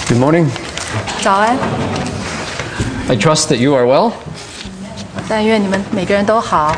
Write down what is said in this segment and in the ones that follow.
Good morning. 早安， I trust that you are well. 但愿你们每个人都好。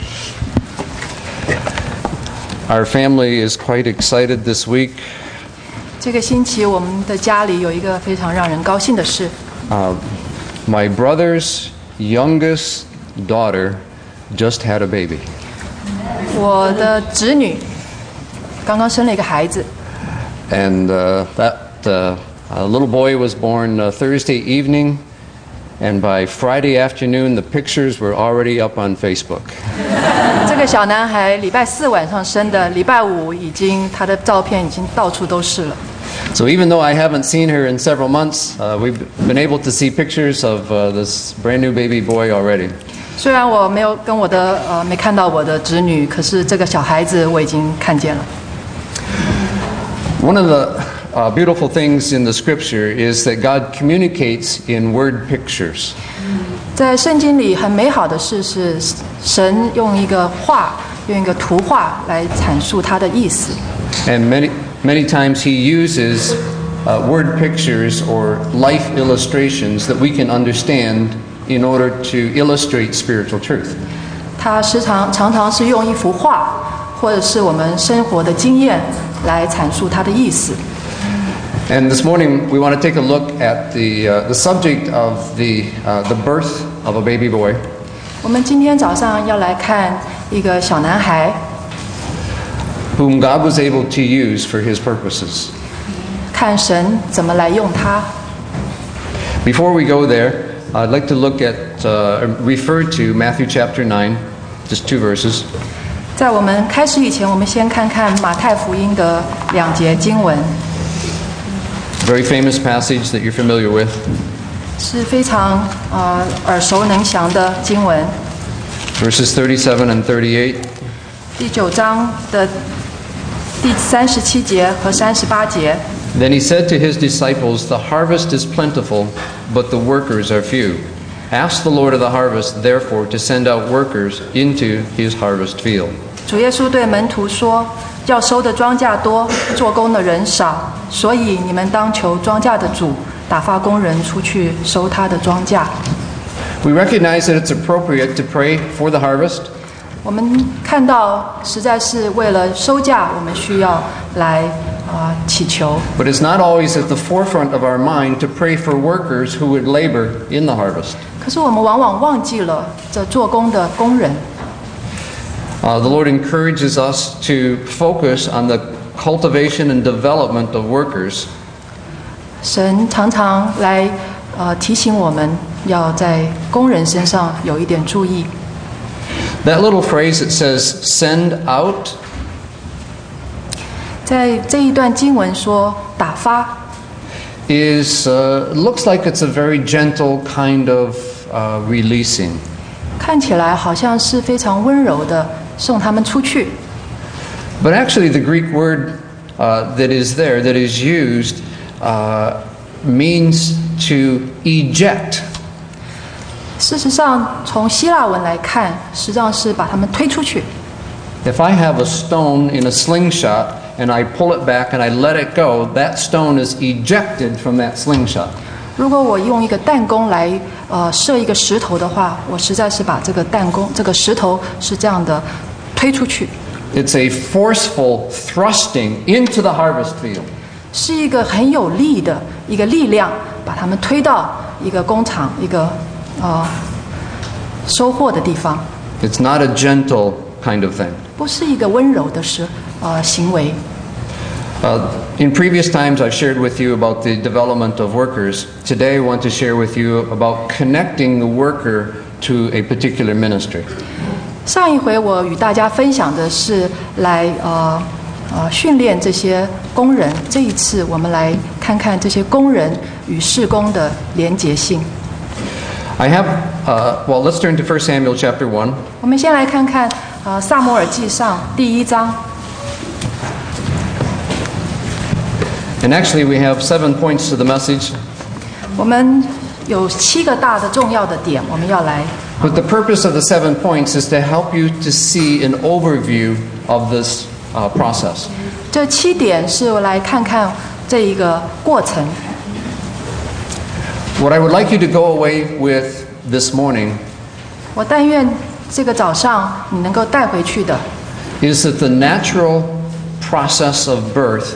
Our family is quite excited this week. 这个星期我们的家里有一个非常让人高兴的事， My brother's youngest daughter just had a baby. 我的侄女刚刚生了一个孩子， And that little boy was born Thursday evening, and by Friday afternoon, the pictures were already up on Facebook. 这个小男孩礼拜四晚上生的，礼拜五他的照片已经到处都是了。 So even though I haven't seen her in several months, we've been able to see pictures of this brand new baby boy already. 虽然我没看到我的侄女，可是这个小孩子我已经看见了。 One of the beautiful things in the scripture is that God communicates in word pictures. 在圣经里很美好的事是，神用一个图画来阐述他的意思。 And many times he uses word pictures or life illustrations that we can understand in order to illustrate spiritual truth. 他常常是用一幅画，或者是我们生活的经验来阐述他的意思。 And this morning we want to take a look at the subject of the birth of a baby boy. 我们今天早上要来看一个小男孩， Whom God was able to use for his purposes. 看神怎么来用他。 Before we go there, I'd like to look at refer to Matthew chapter 9, just 2 verses. 在我们开始以前，我们先看看马太福音的2节经文， Very famous passage that you're familiar with. 是非常耳熟能详的经文。 Verses 37 and 38. 第9章的第37节和38节。 Then he said to his disciples, The harvest is plentiful, but the workers are few. Ask the Lord of the harvest, therefore, to send out workers into his harvest field. 主耶稣对门徒说：“要收的庄稼多，做工的人少，所以你们当求庄稼的主打发工人出去收他的庄稼。” We recognize that it's appropriate to pray for the harvest. 我们看到，实在是为了收稼，我们需要来祈求。 But it's not always at the forefront of our mind to pray for workers who would labor in the harvest. 可是我们往往忘记了这做工的工人。 The Lord encourages us to focus on the cultivation and development of workers. 神常常来提醒我们，要在工人身上有一点注意。 That little phrase that says, send out, 在这一段经文说打发， looks like it's a very gentle kind of releasing. 看起来好像是非常温柔的送他们出去。 But actually the Greek word that is there, that is used, means to eject. 事实上，从希腊文来看，实际上是把他们推出去。 If I have a stone in a slingshot and I pull it back and I let it go, that stone is ejected from that slingshot. 如果我用一个弹弓来射一个石头的话，我实在是把这个石头是这样的推出去。 It's a forceful thrusting into the harvest field. 是一个很有力的一个力量，把他们推到一个工厂、一个收获的地方。 It's not a gentle kind of thing. 不是一个温柔的行为。 In previous times I've shared with you about the development of workers. Today I want to share with you about connecting the worker to a particular ministry. 上一回我与大家分享的是来训练这些工人，这一次我们来看看这些工人与事工的连结性。 I have, let's turn to 1 Samuel chapter 1. 我们先来看看撒母耳记上第1章。 And actually we have 7 points to the message. 我们有7个大的重要的点，我们要来。 But the purpose of the 7 points is to help you to see an overview of this process. 这7点是我来看看这一个过程。 What I would like you to go away with this morning 我但愿这个早上你能够带回去的 is that the natural process of birth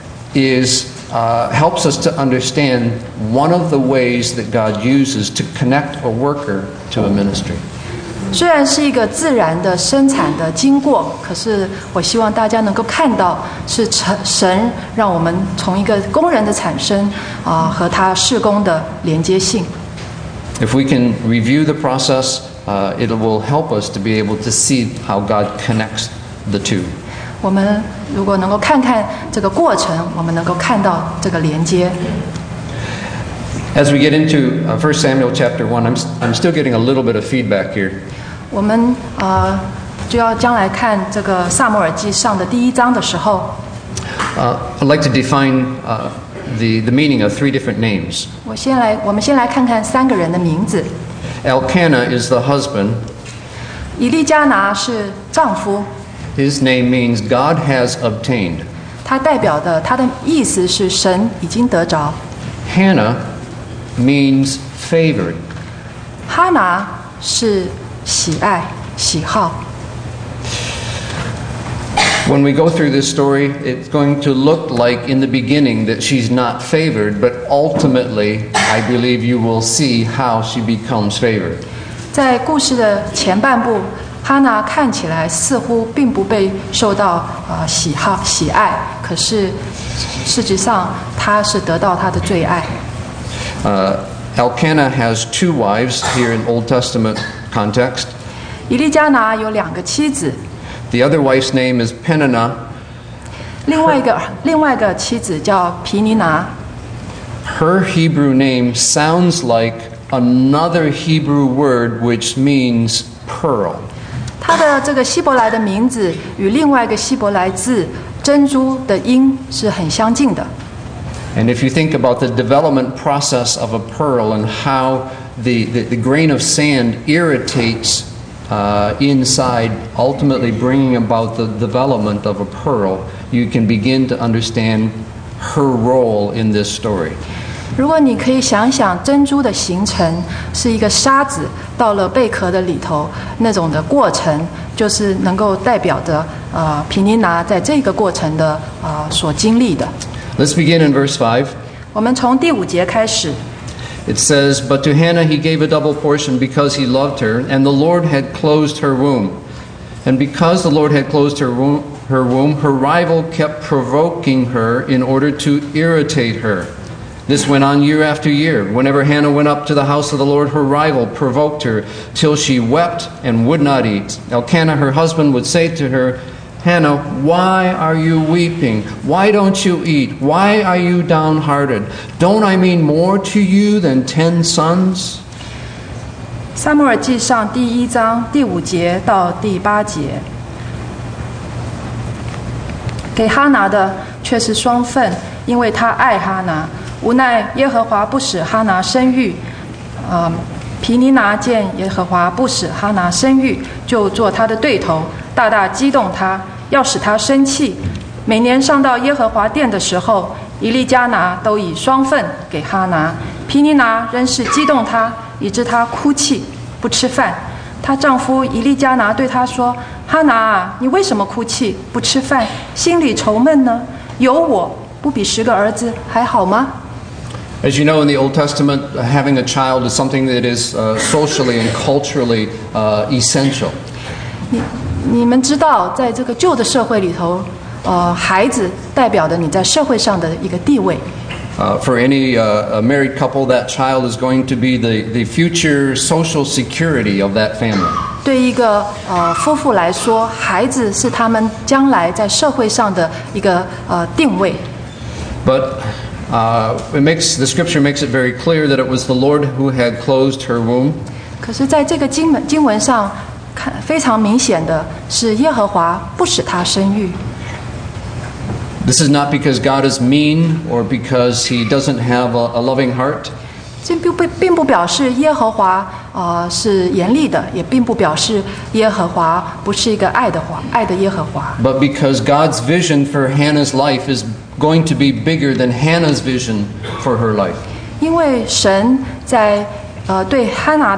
helps us to understand one of the ways that God uses to connect a worker to a ministry. 虽然是一个自然的生产的经过，可是我希望大家能够看到，是神让我们从一个工人的产生和他事工的连接性。 If we can review the process, it will help us to be able to see how God connects the two. 我们如果能够看看这个过程，我们能够看到这个连接。 As we get into 1 Samuel chapter 1, I'm still getting a little bit of feedback here. 我们就要将来看这个撒母耳记上的第1章的时候 I'd like to define the meaning of 3 different names. 我们先来看看3个人的名字。 Elkanah is the husband. 以利加拿是丈夫， His name means God has obtained. 他代表的他的意思是神已经得着。 Hannah means favored. 哈拿是喜爱、喜好。 When we go through this story, it's going to look like in the beginning that she's not favored, but ultimately, I believe you will see how she becomes favored. 在故事的前半部，哈拿看起来似乎并不被受到喜爱，可是事实上她是得到她的最爱。 Elkanah has 2 wives here in Old Testament context. 以利加拿有2个妻子， The other wife's name is Peninnah. 另外一个妻子叫皮尼拿。 Her Hebrew name sounds like another Hebrew word which means pearl. 她的这个希伯来的名字与另外一个希伯来字珍珠的音是很相近的。 And if you think about the development process of a pearl and how the grain of sand irritates inside, ultimately bringing about the development of a pearl, you can begin to understand her role in this story. 如果你可以想想珍珠的形成是一个沙子到了贝壳的里头那种的过程，就是能够代表着皮尼拿在这个过程的所经历的。 Let's begin in verse 5. 我们从第5节开始。 It says, But to Hannah he gave a double portion because he loved her, and the Lord had closed her womb. And because the Lord had closed her womb, her rival kept provoking her in order to irritate her. This went on year after year. Whenever Hannah went up to the house of the Lord, her rival provoked her till she wept and would not eat. Elkanah, her husband, would say to her, Hannah, why are you weeping? Why don't you eat? Why are you downhearted? Don't I mean more to you than 10 sons? 撒母耳记上第1章第5节到第8节，给哈拿的却是双份，因为他爱哈拿。无奈耶和华不使哈拿生育，皮尼拿见耶和华不使哈拿生育，就做他的对头，大大激动他，要使他生气。每年上到耶和华殿的时候，以利加拿都以双份给哈拿，皮尼拿仍是激动他，以致他哭泣不吃饭。她丈夫以利加拿对她说：“哈拿啊，你为什么哭泣不吃饭，心里愁闷呢？有我不比10个儿子还好吗？” As you know, in the Old Testament, having a child is something that is socially and culturally essential. 你们知道，在这个旧的社会里头，孩子代表的你在社会上的一个地位。 For any married couple, that child is going to be the future social security of that family. 对一个夫妇来说，孩子是他们将来在社会上的一个定位。 But the scripture makes it very clear that it was the Lord who had closed her womb. 可是，在这个经文上看，非常明显的是耶和华不使她生育。 This is not because God is mean or because He doesn't have a loving heart. 这并不表示耶和华是严厉的，也并不表示耶和华不是一个爱的耶和华。 But because God's vision for Hannah's life is going to be bigger than Hannah's vision for her life. 因为神在对哈拿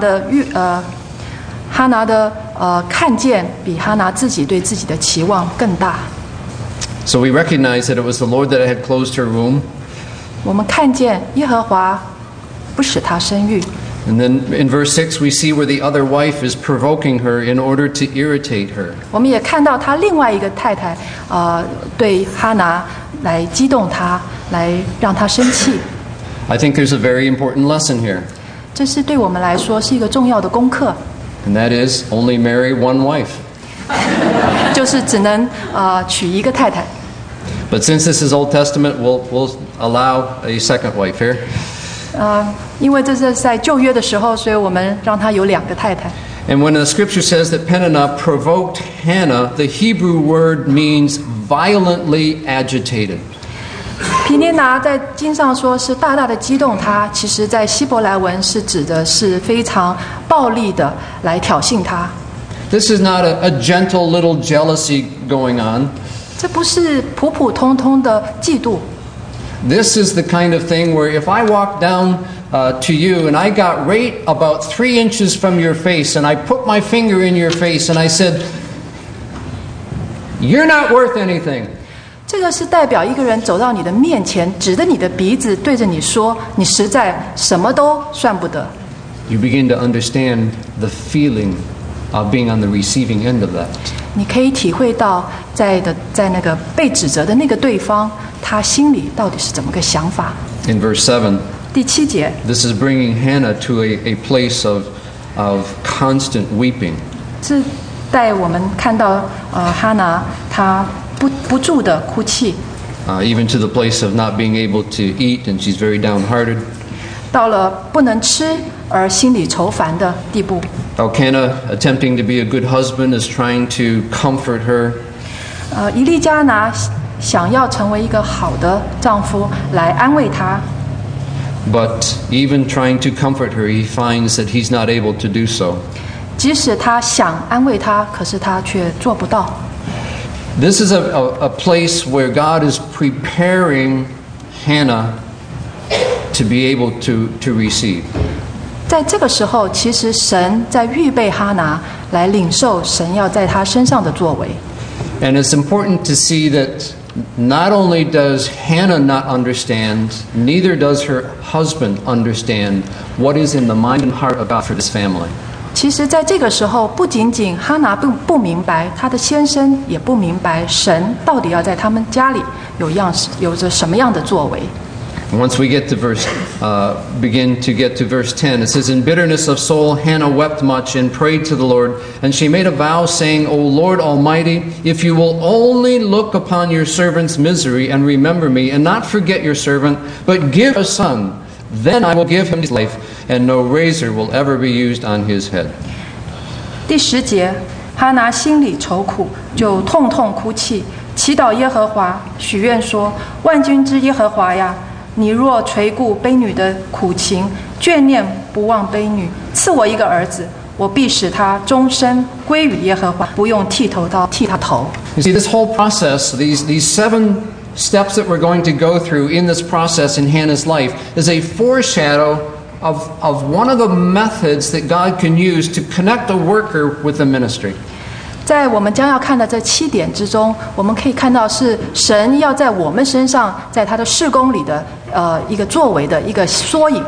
的看见比哈拿自己对自己的期望更大。 So we recognize that it was the Lord that had closed her womb. 我们看见耶和华不使她生育。 And then in verse 6 we see where the other wife is provoking her in order to irritate her. 我们也看到他另外一个太太对哈拿来激动她，来让她生气。 I think there's a very important lesson here. 这是对我们来说是一个重要的功课， And that is only marry one wife. 就是只能娶一个太太。 But since this is Old Testament, we'll allow a second wife here. 因为这是在旧约的时候，所以我们让他有2个太太。 And when the scripture says that Peninnah provoked Hannah, the Hebrew word means violently agitated. 毗尼拿在经上说是大大的激动他，其实在希伯来文是指的是非常暴力的来挑衅他。 This is not a gentle little jealousy going on. 这不是普普通通的嫉妒。 This is the kind of thing where if I walk down to you and I got right about 3 inches from your face and I put my finger in your face and I said, "You're not worth anything." 这个是代表一个人走到你的面前，指着你的鼻子对着你说，你实在什么都算不得。 You begin to understand the feeling of being on the receiving end of that. 你可以体会到在那个被指责的那个对方，他心里到底是怎么个想法。 In verse 7, 第7节， this is bringing Hannah to a place of constant weeping. 是带我们看到哈拿她不住的哭泣， Even to the place of not being able to eat, and she's very downhearted. 到了不能吃而心里愁烦的地步。 Elkanah, attempting to be a good husband, is trying to comfort her. 以利加拿想要成为一个好的丈夫来安慰她， But even trying to comfort her, he finds that he's not able to do so. 即使他想安慰她，可是他却做不到。 This is a place where God is preparing Hannah to be able to receive. 在这个时候，其实神在预备哈拿来领受神要在她身上的作为。 And it's important to see that not only does Hannah not understand, neither does her husband understand what is in the mind and heart of God for this family. 其实在这个时候，不仅仅哈拿不明白，她的先生也不明白神到底要在他们家里有着什么样的作为。 Once we get to begin to get to verse 10, it says, "In bitterness of soul, Hannah wept much and prayed to the Lord, and she made a vow, saying, O Lord Almighty, if you will only look upon your servant's misery and remember me, and not forget your servant, but give a son, then I will give him his life, and no razor will ever be used on his head." 第10节，哈拿心里愁苦，就痛痛哭泣，祈祷耶和华，许愿说：万军之耶和华呀，你若垂顾卑女的苦情，眷念不忘卑女，赐我一个儿子，我必使他终身归于耶和华，不用剃头刀剃他头。 You see, this whole process, these 7 steps that we're going to go through in this process in Hannah's life, is a foreshadow of one of the methods that God can use to connect a worker with the ministry. 在我们将要看的这7点之中，我们可以看到是神要在我们身上，在他的事工里的一个作为的一个缩影。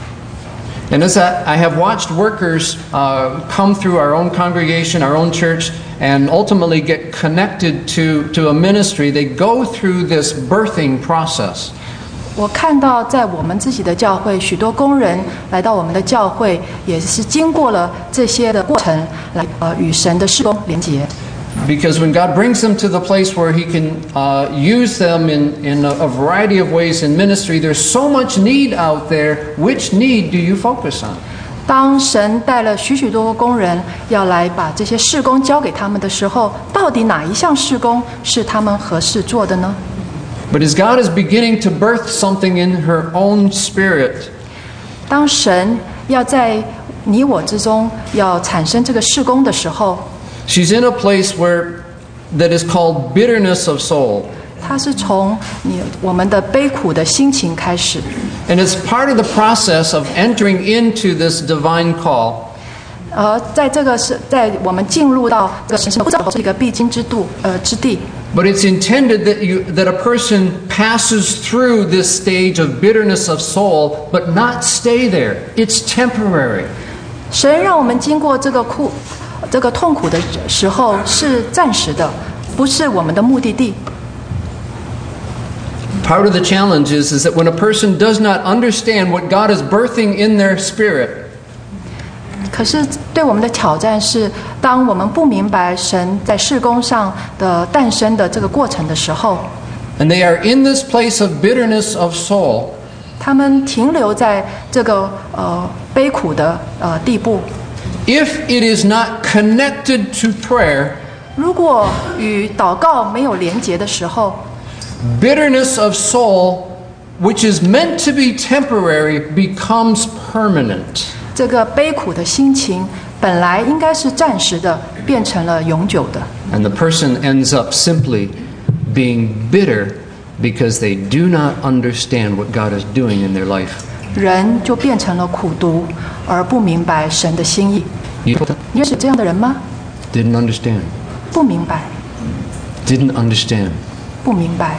And as I have watched workers come through our own congregation, our own church, and ultimately get connected to a ministry, they go through this birthing process. 我看到在我们自己的教会，许多工人来到我们的教会，也是经过了这些的过程，来与神的事工连结。 Because when God brings them to the place where He can use them in a variety of ways in ministry, there's so much need out there. Which need do you focus on? 当神带了许多工人要来把这些事工交给他们的时候，到底哪一项事工是他们合适做的呢？ But as God is beginning to birth something in her own spirit, 当神要在你我之中要产生这个事工的时候， she's in a place that is called bitterness of soul. 它是从我们的悲苦的心情开始， And it's part of the process of entering into this divine call. 在这个是在我们进入到这个神圣的是一个必经之地。 But it's intended that a person passes through this stage of bitterness of soul, but not stay there. It's temporary. 神让我们经过这个痛苦的时候是暂时的，不是我们的目的地。 Part of the challenge is that when a person does not understand what God is birthing in their spirit, 可是对我们的挑战是，当我们不明白神在事工上的诞生的这个过程的时候， and they are in this place of bitterness of soul, 他们停留在这个悲苦的地步。 if it is not connected to prayer, 如果与祷告没有连结的时候， bitterness of soul, which is meant to be temporary, becomes permanent. 这个悲苦的心情本来应该是暂时的，变成了永久的。 And the person ends up simply being bitter because they do not understand what God is doing in their life. 人就变成了苦毒，而不明白神的心意。 You 你认识这样的人吗？ didn't understand. 不明白， Didn't understand. 不明白。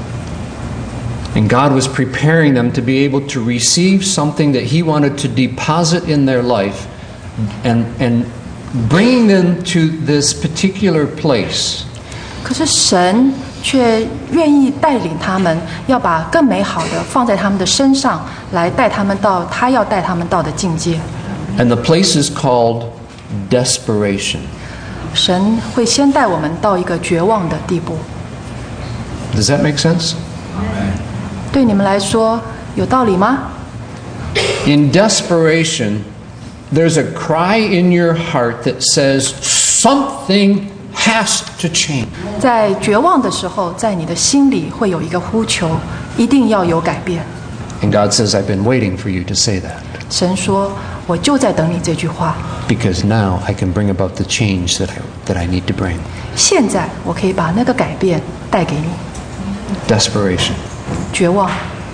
And God was preparing them to be able to receive something that He wanted to deposit in their life and bringing them to this particular place. 可是神却愿意带领他们，要把更美好的放在他们的身上，来带他们到他要带他们到的境界。 And the place is called desperation. 神会先带我们到一个绝望的地步。 Does that make sense? 对你们来说有道理吗？ In desperation, there's a cry in your heart that says something has to change. 在绝望的时候，在你的心里会有一个呼求，一定要有改变。 And God says, I've been waiting for you to say that 神说：“我就在等你这句话。 because now I can bring about the change that I need to bring. 现在我可以把那个改变带给你。 Desperation. 绝望。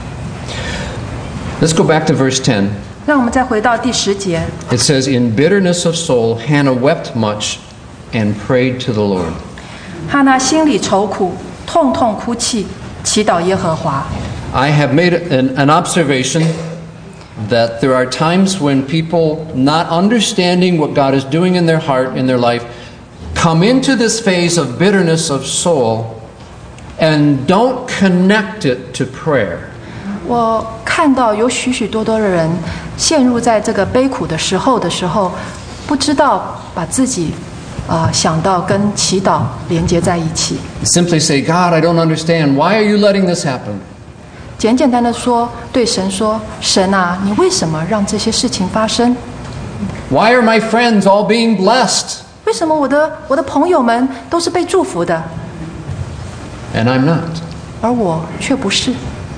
Let's go back to verse 10. 让我们再回到第10节。 It says, In bitterness of soul, Hannah wept much and prayed to the Lord. 哈拿心里愁苦，痛痛哭泣，祈祷耶和华。 I have made an observation that there are times when people, not understanding what God is doing in their heart, in their life, come into this phase of bitterness of soul and don't connect it to prayer. 我看到有许许多多的人陷入在这个悲苦的时候，不知道把自己想到跟祈祷连接在一起。 Simply say, God, I don't understand. Why are you letting this happen? 简简单的说，对神说：“神啊，你为什么让这些事情发生？ Why are my friends all being blessed 为什么我的朋友们都是被祝福的， and I'm not? 而我却不是？”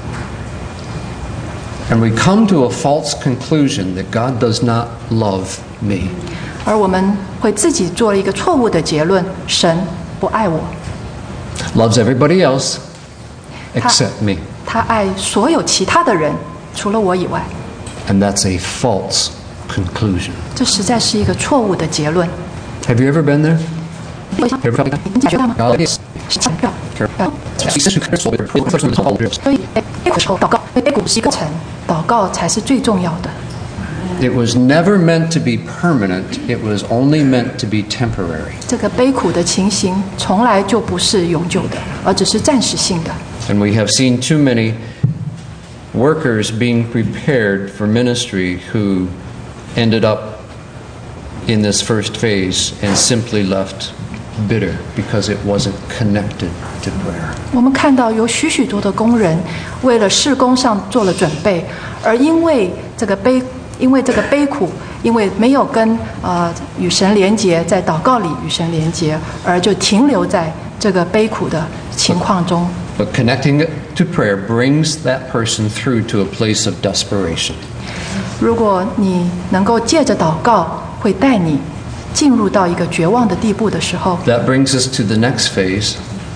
And we come to a false conclusion that God does not love me. 而我们会自己做了一个错误的结论：神不爱我， Loves everybody else except me. 他爱所有其他的人，除了我以外。 And that's a false conclusion. 这实在是一个错误的结论。 Have you ever been there? 你觉得吗？ God is. 所以悲苦的时候祷告，悲苦是一个过程，祷告才是最重要的。 It was never meant to be permanent. It was only meant to be temporary. 这个悲苦的情形从来就不是永久的，而只是暂时性的。 And we have seen too many workers being prepared for ministry who ended up in this first phase and simply left bitter because it wasn't connected to prayer. 我们看到有许许多的工人为了事工上做了准备，而因为这个悲苦，因为没有跟与神连结，在祷告里与神连结，而就停留在这个悲苦的情况中。 But connecting it to prayer brings that person through to a place of desperation. 如果你能够借着祷告，会带你进入到一个绝望的地步的时候， That brings us to the next phase.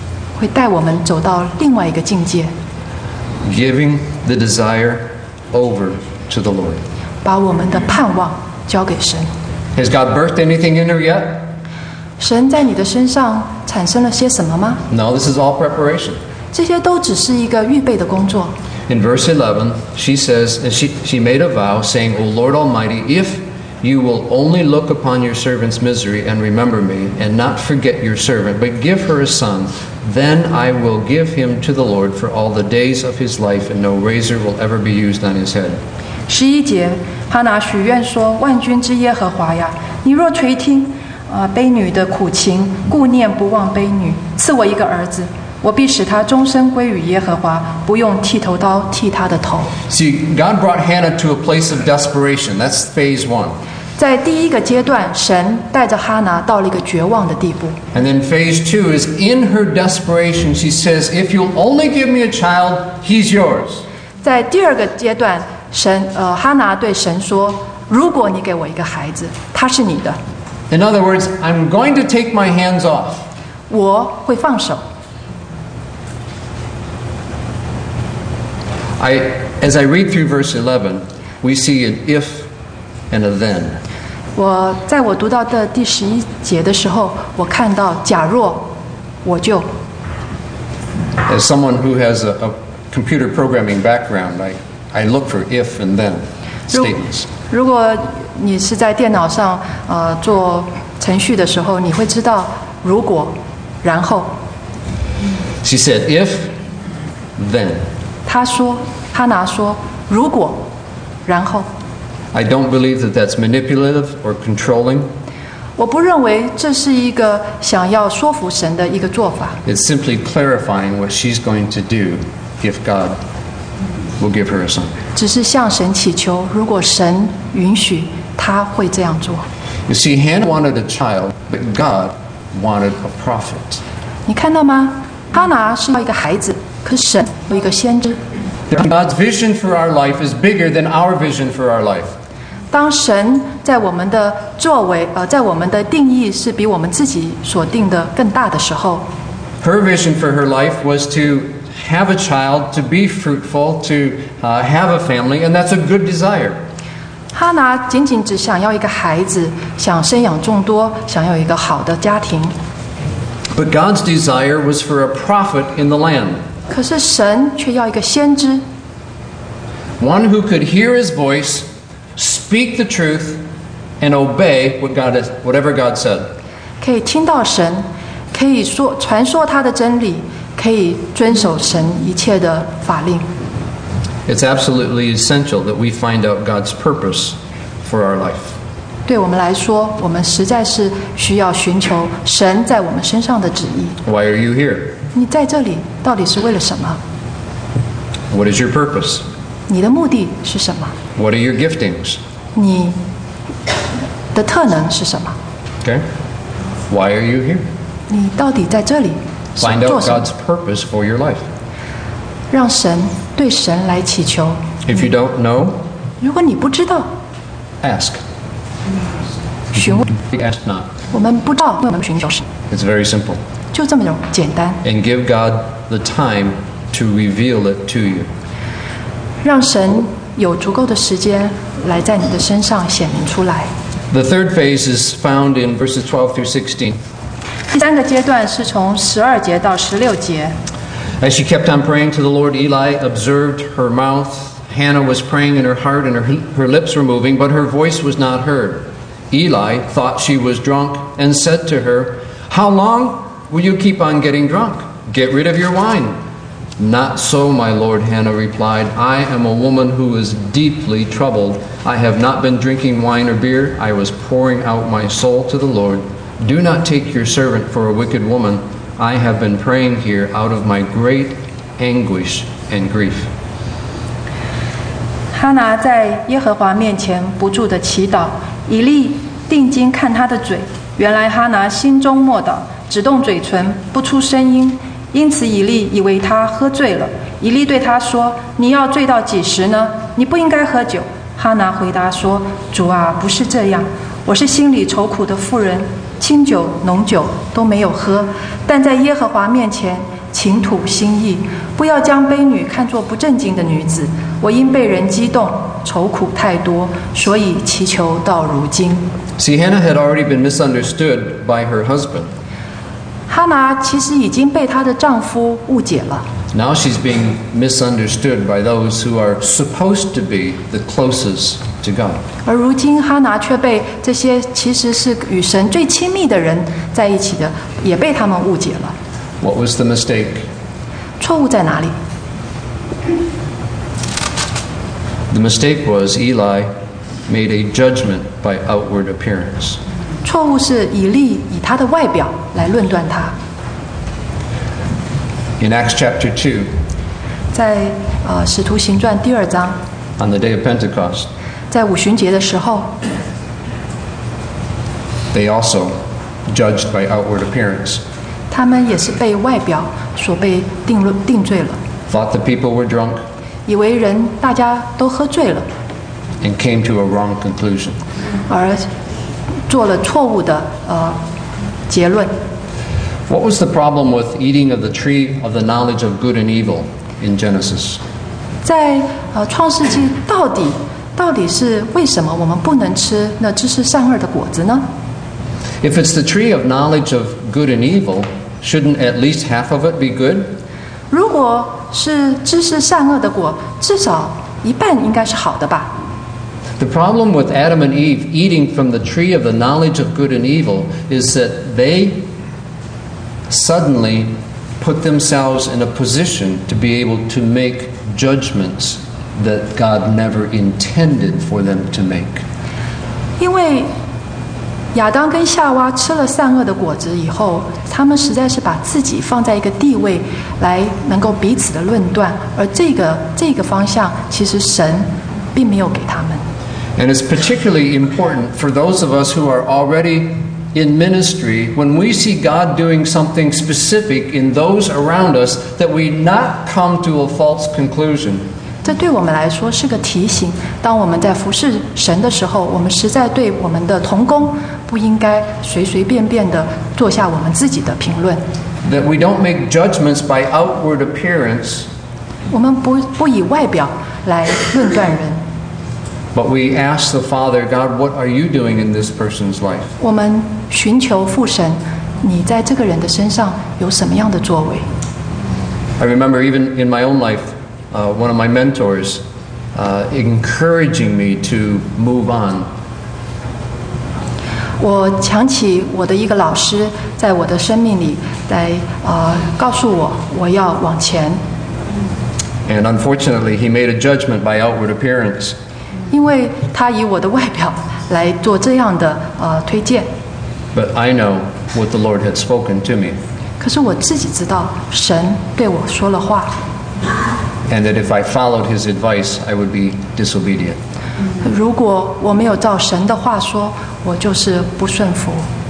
会带我们走到另外一个境界， giving the desire over to the Lord. 把我们的盼望交给神。 Has God birthed anything in her yet? 神在你的身上产生了些什么吗？ No, this is all preparation. 这些都只是一个预备的工作。 In verse 11, she says, and she made a vow, saying, O Lord Almighty, if you will only look upon your servant's misery and remember me, and not forget your servant, but give her a son, then I will give him to the Lord for all the days of his life, and no razor will ever be used on his head. 11节，哈拿许愿说：“万军之耶和华呀，你若垂听，卑女的苦情，顾念不忘卑女，赐我一个儿子，我必使他终身归于耶和华，不用剃头刀剃他的头。” See, God brought Hannah to a place of desperation. That's phase 1. 在第一个阶段，神带着哈拿到了一个绝望的地步。 And then phase 2 is in her desperation, she says, if you'll only give me a child, he's yours. 在第二个阶段，哈拿对神说：“如果你给我一个孩子，他是你的， In other words, I'm going to take my hands off. 我会放手。” As I read through verse 11, we see an if and a then. 在我读到的第11节的时候，我看到假若我就 As someone who has a computer programming background, I look for if and then statements. 如果你是在电脑上做程序的时候，你会知道如果然后。 She said, if, then. 哈拿说如果然后。 I don't believe that that's manipulative or controlling. 我不认为这是一个想要说服神的一个做法。 It's simply clarifying what she's going to do if God will give her a son. 只是向神祈求，如果神允许，他会这样做。 You see, Hannah wanted a child, but God wanted a prophet. 你看到吗？哈拿是要一个孩子，可是神有一个先知。 God's vision for our life is bigger than our vision for our life. 当神在我们的作为，在我们的定义是比我们自己所定的更大的时候， Her vision for her life was to have a child, to be fruitful, to have a family, and that's a good desire. 哈拿仅仅只想要一个孩子，想生养众多，想要一个好的家庭。 But God's desire was for a prophet in the land, 可是神却要一个先知， one who could hear his voice, speak the truth, and obey whatever God said. 可以听到神，可以传说他的真理，可以遵守神一切的法令。 It's absolutely essential that we find out God's purpose for our life. 对我们来说，我们实在是需要寻求神在我们身上的旨意。 Why are you here? 你在这里到底是为了什么？ What is your purpose? 你的目的是什么？ What are your giftings? 你的特能是什么？ Okay? Why are you here? 你到底在这里是 Find 做 out 什么？ God's purpose for your life. 让对神来祈求。 If you don't know, 如果你不知道， ask. 询问。 Ask not. 我们不知道，我们寻求神， It's very simple. 就这么简单。 And give God the time to reveal it to you. 让神有足够的时间来在你的身上显明出来。 The third phase is found in verses 12 through 16. 第三个阶段是从12节到16节。 As she kept on praying to the Lord, Eli observed her mouth. Hannah was praying in her heart, and her lips were moving, but her voice was not heard. Eli thought she was drunk and said to her, How long will you keep on getting drunk? Get rid of your wine. Not so, my lord, Hannah replied. I am a woman who is deeply troubled. I have not been drinking wine or beer. I was pouring out my soul to the Lord. Do not take your servant for a wicked woman. I have been praying here out of my great anguish and grief. 哈拿在耶和华面前不住地祈祷，以利定睛看他的嘴，原来哈拿心中默祷，只动嘴唇，不出声音。因此以利以为他喝醉了。以利对他说：“你要醉到几时呢？你不应该喝酒。”哈拿回答说：“主啊，不是这样，我是心里愁苦的妇人，清酒浓酒都没有喝，但在耶和华面前倾吐心意，不要将卑女看作不正经的女子。我因被人激动，愁苦太多，所以祈求到如今。 See, Hannah had already been misunderstood by her husband. 哈拿其实已经被她的丈夫误解了， Now she's being misunderstood by those who are supposed to be the closest to God. 而如今哈拿却被这些其实是与神最亲密的人在一起的，也被他们误解了。 What was the mistake? 错误在哪里？ The mistake was Eli made a judgment by outward appearance. 错误是以利以他的外表来论断他。 In Acts chapter 2, 在使徒行传第2章， on the day of Pentecost, 在五旬节的时候， they also judged by outward appearance. 他们也是被外表所被定罪了， Thought the people were drunk 以为大家都喝醉了， and came to a wrong conclusion. 而做了错误的结论。 What was the problem with eating of the tree of the knowledge of good and evil in Genesis? 在创世纪到底是为什么我们不能吃那知识善恶的果子呢？ If it's the tree of knowledge of good and evil, shouldn't at least half of it be good? 如果是知识善恶的果，至少一半应该是好的吧？ The problem with Adam and Eve eating from the tree of the knowledge of good and evil is that they suddenly put themselves in a position to be able to make judgments that God never intended for them to make. 因为亚当跟夏娃吃了善恶的果子以后，他们实在是把自己放在一个地位来能够彼此的论断，而这个方向其实神并没有给他们。 And it's particularly important for those of us who are already in ministry, when we see God doing something specific in those around us, that we not come to a false conclusion. 这对我们来说是个提醒。当我们在服侍神的时候，我们实在对我们的同工不应该随随便便的做下我们自己的评论。 That we don't make judgments by outward appearance, 我们不以外表来论断人， but we ask the Father, God, what are you doing in this person's life? 我们寻求父神，你在这个人的身上有什么样的作为？ I remember even in my own life, one of my mentors encouraging me to move on. 我想起我的一个老师，在我的生命里来告诉我要往前。 And unfortunately, he made a judgment by outward appearance. 因为他以我的外表来做这样的推荐。 But I know what the Lord had spoken to me. 可是我自己知道，神对我说了话。 And that if I followed his advice, I would be disobedient. 如果我没有照神的话说，我就是不顺服。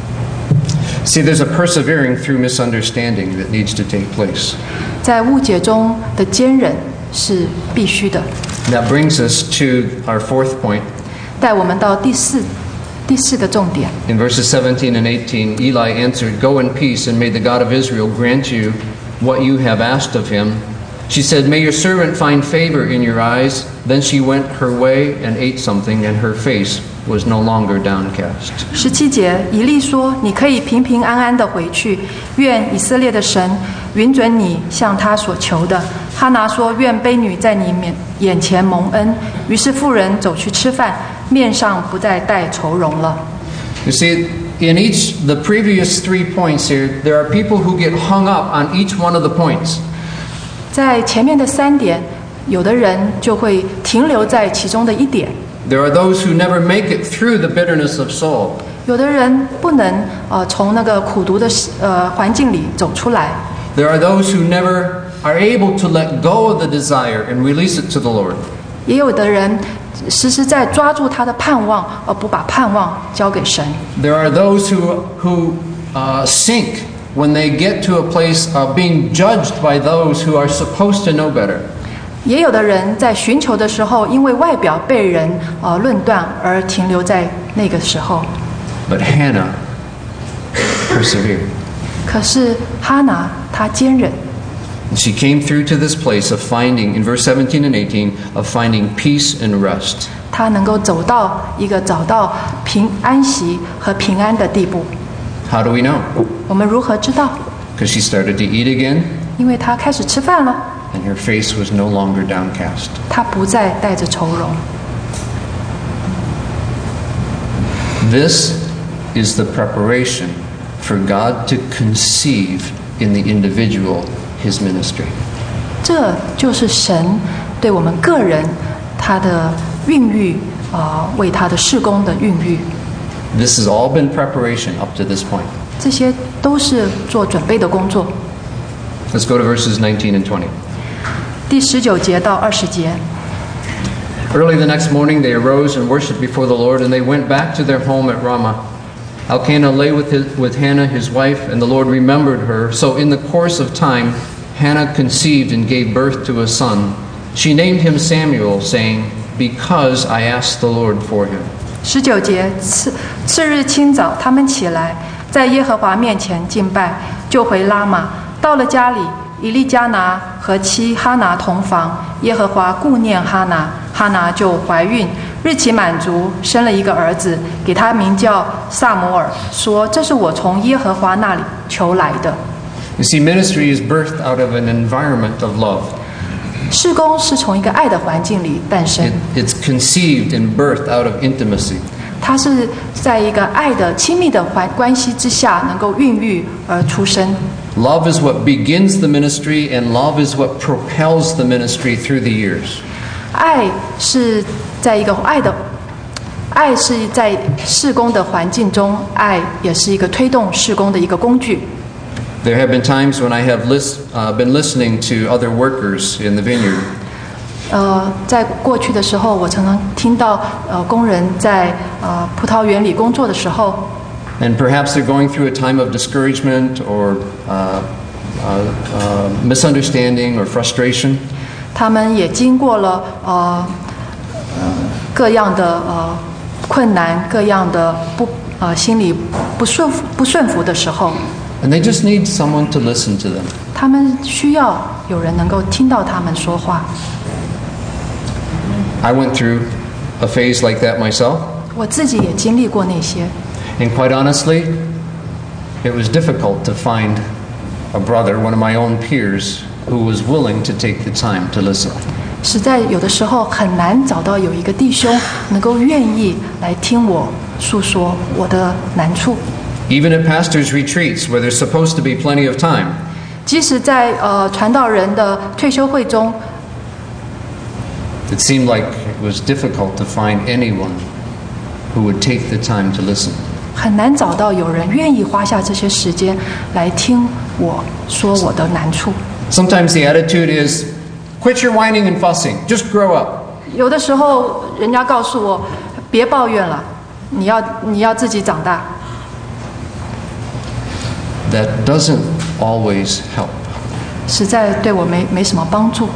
See, there's a persevering through misunderstanding that needs to take place. 在误解中的坚忍是必须的。 That brings us to our fourth point. 带我们到第四个重点。 In verses 17 and 18, Eli answered, "Go in peace, and may the God of Israel grant you what you have asked of him." She said, "May your servant find favor in your eyes." Then she went her way and ate something, and her face was no longer downcast. 17节，以利说：“你可以平平安安的回去，愿以色列的神允准你向他所求的。”哈拿说：“愿卑女在你眼前蒙恩。”于是妇人走去吃饭，面上不再带愁容了。 You see, in the previous 3 points here, there are people who get hung up on each one of the points. 在前面的3点，有的人就会停留在其中的一点。 There are those who never make it through the bitterness of soul. 有的人不能从那个苦毒的环境里走出来。 There are those who never are able to let go of the desire and release it to the Lord. 也有的人时时在抓住他的盼望，而不把盼望交给神。 There are those who sink when they get to a place of being judged by those who are supposed to know better. 也有的人在寻求的时候，因为外表被人论断而停留在那个时候。 But Hannah persevered. 可是哈拿她坚忍。 And she came through to this place of finding, in verse 17 and 18, of finding peace and rest. 她能够走到一个找到安息和平安的地步。 How do we know? 我们如何知道？ Because she started to eat again, 因为她开始吃饭了， and her face was no longer downcast. 她不再带着愁容。 This is the preparation for God to conceive in the individual His ministry. 这就是神对我们个人他的孕育为他的事工的孕育。 This has all been preparation up to this point. 这些都是做准备的工作。 Let's go to verses 19 and 20. 第19节到20节。 Early the next morning they arose and worshipped before the Lord, and they went back to their home at Ramah. Elkanah lay with Hannah his wife, and the Lord remembered her. So in the course of time, Hannah conceived and gave birth to a son. She named him Samuel, saying, "Because I asked the Lord for him." 19节，次日清早，他们起来，在耶和华面前敬拜，就回拉玛。到了家里，以利加拿和妻哈拿同房，耶和华顾念哈拿，哈拿就怀孕，日期满足，生了一个儿子，给他名叫撒母耳，说：“这是我从耶和华那里求来的。” You see, ministry is birthed out of an environment of love. 事工是从一个爱的环境里诞生， It's conceived and birthed out of intimacy. 它是在一个爱的亲密的关系之下能够孕育而出生。 Love is what begins the ministry, and love is what propels the ministry through the years. 爱是在一个爱是在事工的环境中，爱也是一个推动事工的一个工具。 There have been times when I have been listening to other workers in the vineyard. 在过去的时候，我常常听到工人在葡萄园里工作的时候， And perhaps they're going through a time of discouragement or misunderstanding or frustration. 他们也经过了各样的困难，各样的心里不顺服的时候， And they just need someone to listen to them. 他们需要有人能够听到他们说话。 I went through a phase like that myself. 我自己也经历过那些， And quite honestly, it was difficult to find a brother, one of my own peers, who was willing to take the time to listen. 实在有的时候很难找到有一个弟兄能够愿意来听我诉说我的难处。 Even at pastors' retreats, where there's supposed to be plenty of time, 即使在传道人的退休会中， it seemed like it was difficult to find anyone who would take the time to listen. 很难找到有人愿意花下这些时间来听我说我的难处。 Sometimes the attitude is, quit your whining and fussing, just grow up. 有的时候，人家告诉我，别抱怨了，你要自己长大。 That doesn't always help. 实在对我没什么帮助。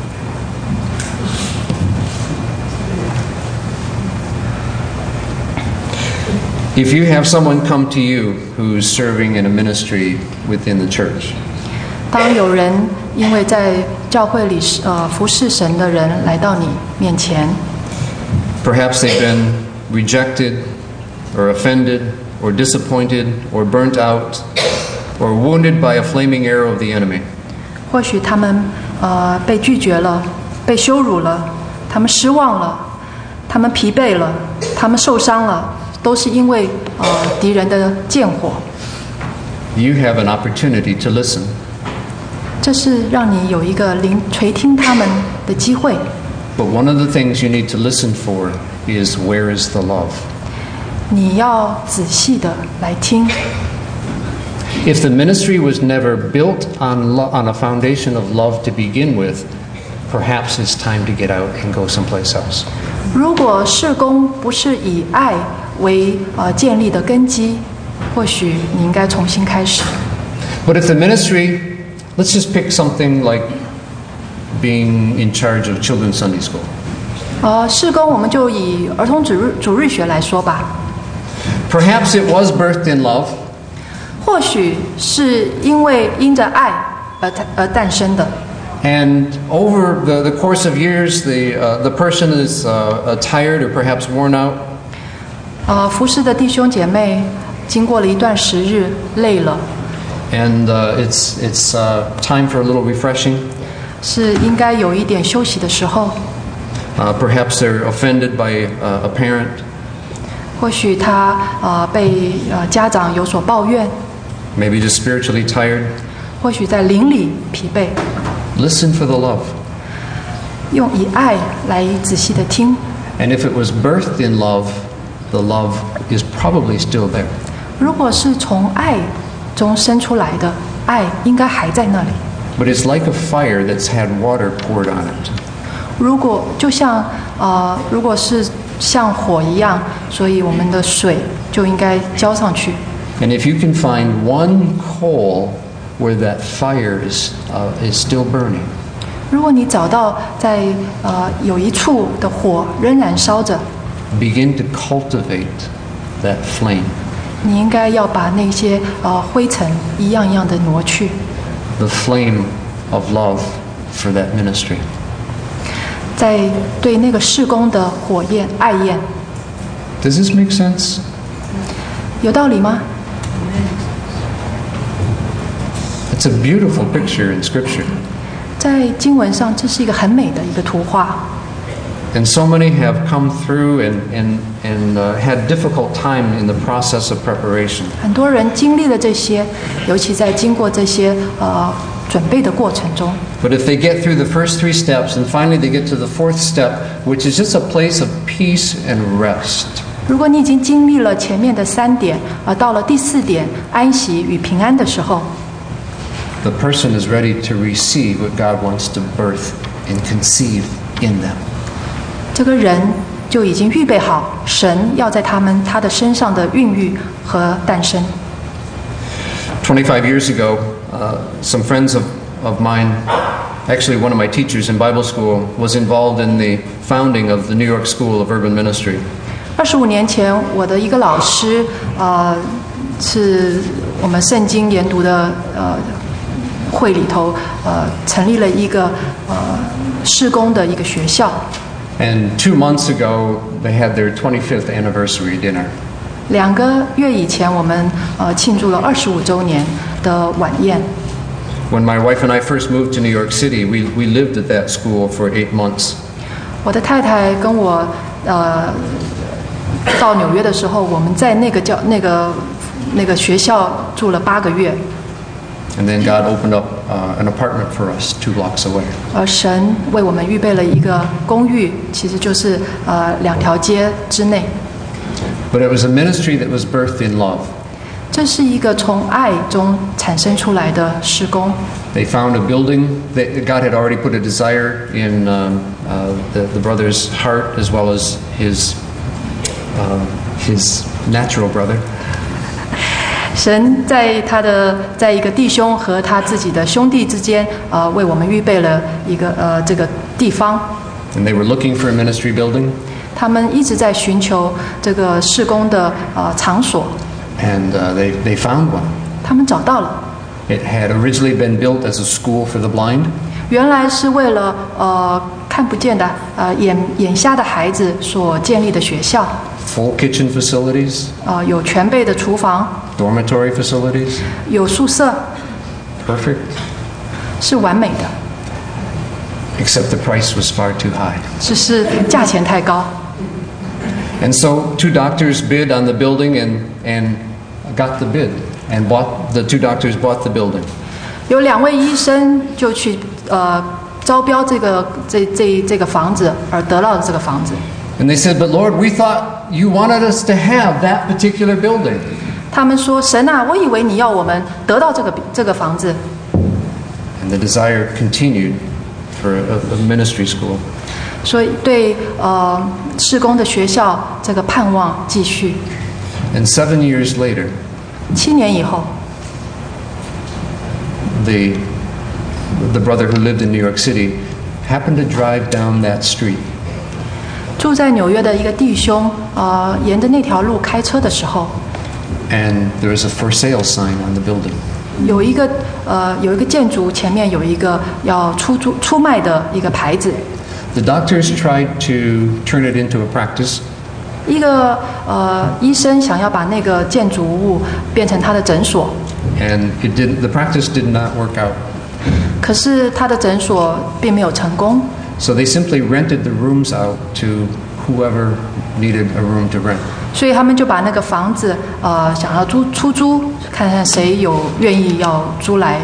If you have someone come to you who's serving in a ministry within the church, 当有人因为在教会里服侍神的人来到你面前， perhaps they've been rejected or offended or disappointed or burnt out or wounded by a flaming arrow of the enemy. 或许他们被拒绝了，被羞辱了，他们失望了，他们疲惫了，他们受伤了，都是因为敌人的箭火。 You have an opportunity to listen. 这是让你有一个垂听他们的机会。 But one of the things you need to listen for is, where is the love? 你要仔细的来听。 If the ministry was never built on a foundation of love to begin with, perhaps it's time to get out and go someplace else. 如果事工不是以爱为建立的根基，或许你应该重新开始。 But if the ministry, let's just pick something like being in charge of children's Sunday school. 事工我们就以儿童主日学来说吧。 Perhaps it was birthed in love, 或许是因着爱诞生的。 And over the course of years, the person is tired or perhaps worn out. 服侍的弟兄姐妹经过了一段时日，累了， And it's time for a little refreshing. 是应该有一点休息的时候。 Perhaps they're offended by a parent. 或许他被家长有所抱怨， Maybe just spiritually tired. 或许在灵里疲惫， Listen for the love. 用以爱来仔细的听。 And if it was birthed in love, the love is probably still there. 如果是从爱中生出来的，爱应该还在那里。 But it's like a fire that's had water poured on it. 如果就像如果是像火一样，所以我们的水就应该浇上去。 And if you can find one coal where that fire is still burning, 如果你找到在有一处的火仍然烧着， begin to cultivate that flame. 你应该要把那些灰尘一样一样的挪去， The flame of love for that ministry. 在对那个事工的火焰爱焰， Does this make sense? 有道理吗？ It's a beautiful picture in Scripture. 在经文上，这是一个很美的一个图画。 And so many have come through and had difficult time in the process of preparation. 很多人经历了这些，尤其在经过这些准备的过程中。 But if they get through the first 3 steps and finally they get to the 4th step, which is just a place of peace and rest, 如果你已经经历了前面的3点，到了第4点安息与平安的时候， the person is ready to receive what God wants to birth and conceive in them. 这个人就已经预备好神要在他的身上的孕育和诞生。 25 years ago, some friends of mine, actually one of my teachers in Bible school, was involved in the founding of the New York School of Urban Ministry. 25年前，我的一个老师，是我们圣经研读的会里头，成立了一个事工的一个学校。 And 2 months ago, they had their 25th anniversary dinner. 2个月以前，我们庆祝了25周年的晚宴。 When my wife and I first moved to New York City, we lived at that school for 8 months. 我的太太跟我到纽约的时候，我们在那个学校住了8个月。 And then God opened up an apartment for us 2 blocks away. 而神为我们预备了一个公寓，其实就是2条街之内。 But it was a ministry that was birthed in love. 这是一个从爱中产生出来的事工。 They found a building that God had already put a desire in the brother's heart as well as his natural brother. 神在一个弟兄和他自己的兄弟之间，为我们预备了一个这个地方。 And they were looking for a ministry building. 他们一直在寻求这个事工的场所。 And they found one. 他们找到了。 It had originally been built as a school for the blind. 原来是为了看不见的眼瞎的孩子所建立的学校。 Full kitchen facilities. 有全备的厨房。 Dormitory facilities. 有宿舍。 Perfect. 是完美的。 Except the price was far too high. 只是价钱太高。 And so 2 doctors bid on the building and got the bid and the 2 doctors bought the building. 有2位医生就去招标这个房子，而得到了这个房子。 And they said, "But Lord, we thought you wanted us to have that particular building." 他们说：“神啊，我以为你要我们得到这个房子。” And the desire continued for a ministry school. 所以对事工的学校这个盼望继续。 And 7 years later, 7年以后， the brother who lived in New York City happened to drive down that street. 住在纽约的一个弟兄沿着那条路开车的时候， And there was a for sale sign on the building. 有一个建筑前面有一个要出卖的一个牌子。 The doctors tried to turn it into a practice. 一个医生想要把那个建筑物变成他的诊所， And the practice did not work out. 可是他的诊所并没有成功， So they simply rented the rooms out to whoever needed a room to rent. 所以他们就把那个房子想要出租，看看谁有愿意要租来。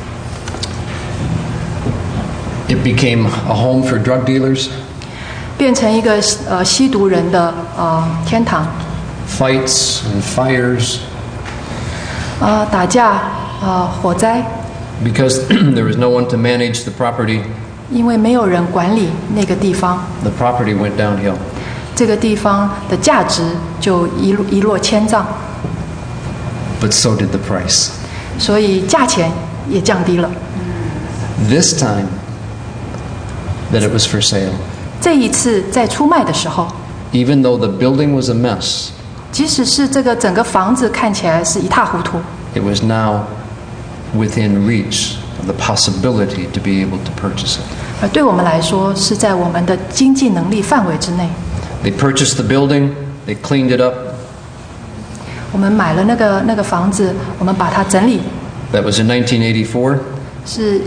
It became a home for drug dealers. 变成一个吸毒人的天堂。 Fights and fires. 打架火灾， Because there was no one to manage the property, 因为没有人管理那个地方， the property went downhill. 这个地方的价值就一落千丈， But so did the price. 所以价钱也降低了。 This time that it was for sale, 这一次在出卖的时候， even though the building was a mess, 即使是这个整个房子看起来是一塌糊涂， it was now within reach of the possibility to be able to purchase it. 而对我们来说是在我们的经济能力范围之内。 They purchased the building, they cleaned it up. 我们买了那个房子，我们把它整理， That was in 1984. 是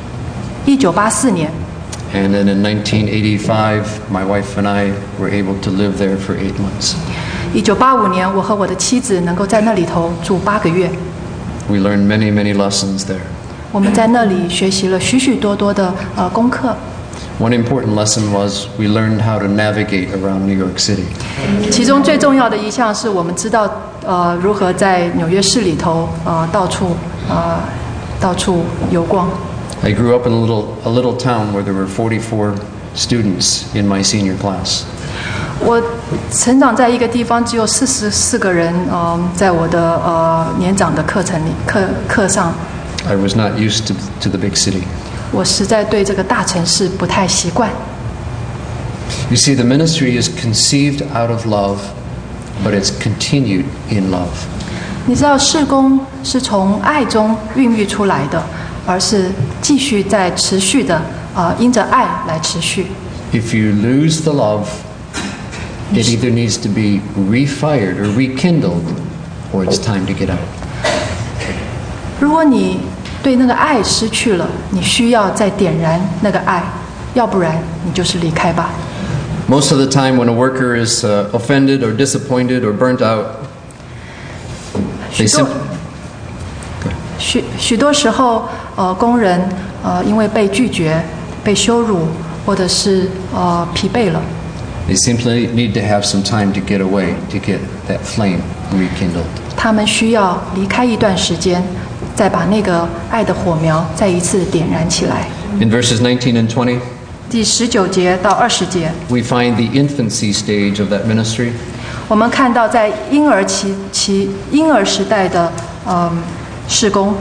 1984年。 And then in 1985, my wife and I were able to live there for 8 months. 1985年，我和我的妻子能够在那里头住8个月。 We learned many, many lessons there. 我们在那里学习了许许多多的功课。 One important lesson was we learned how to navigate around New York City. 其中最重要的一项是我们知道如何在纽约市里头到处游逛。 I grew up in a little town where there were 44 students in my senior class. 我成长在一个地方，只有44个人在我的年长的课上。 I was not used to the big city. 我实在对这个大城市不太习惯。 You see, the ministry is conceived out of love, but it's continued in love. 你知道，事工是从爱中孕育出来的，而是继续在持续的因着爱来持续。 If you lose the love, it either needs to be refired or rekindled, or it's time to get out. 如果你对那个爱失去了，你需要再点燃那个爱，要不然你就是离开吧。 Most of the time, when a worker is offended or disappointed or burnt out, they 许多时候，工人因为被拒绝、被羞辱，或者是疲惫了， they simply need to have some time to get away, to get that flame rekindled. 他们需要离开一段时间，再把那个爱的火苗再一次点燃起来。 In verses 19 and 20, 第19节到20节， we find the infancy stage of that ministry. 我们看到在婴儿时代的事工。